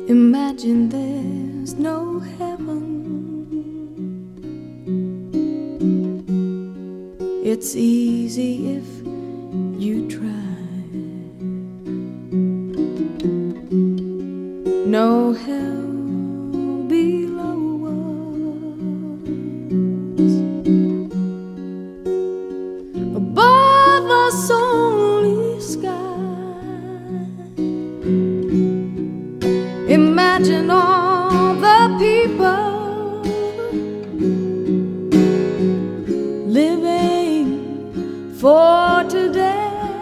Imagine there's no heaven. It's easy if you try. No hell below us, above us only sky. Imagine all the people living for today.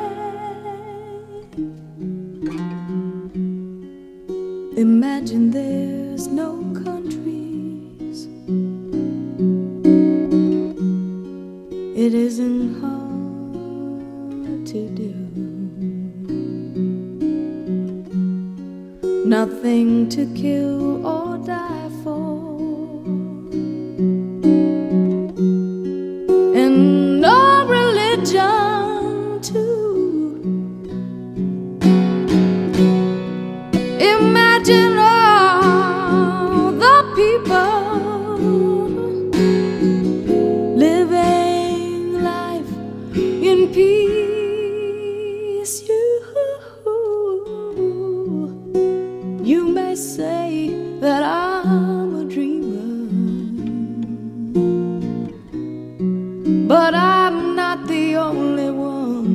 Imagine there's no countries. It isn't hard to do. Nothing to kill or die for, and no religion too. Imagine all the people living life in peace. You may say that I'm a dreamer, but I'm not the only one.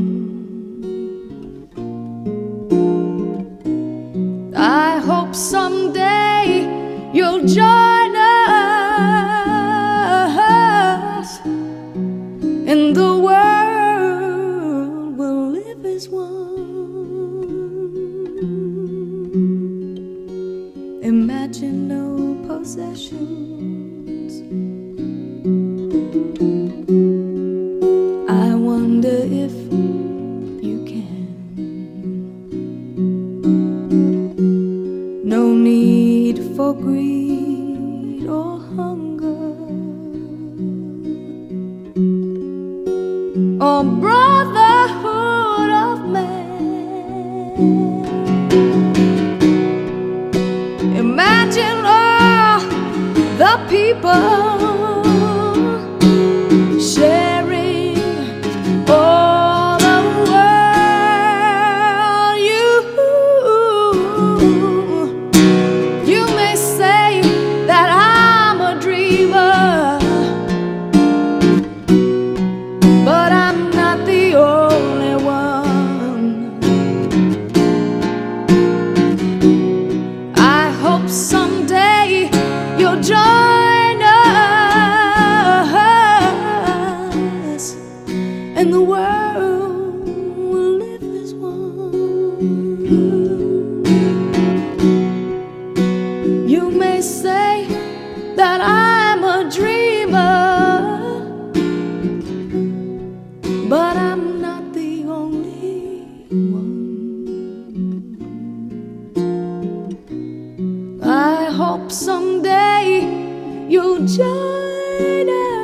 I hope someday you'll join us, and the world will live as one. Imagine no possessions. I wonder if you can. No need for greed or hunger, or brotherhood of man. Imagine all the people sharing all the world. You may say that I'm a dreamer, but I'm not the only one. I hope someday you'll join us, and the world will live as one. You may say that I'm a dreamer, but I'm not the only one. I hope someday you'll join us.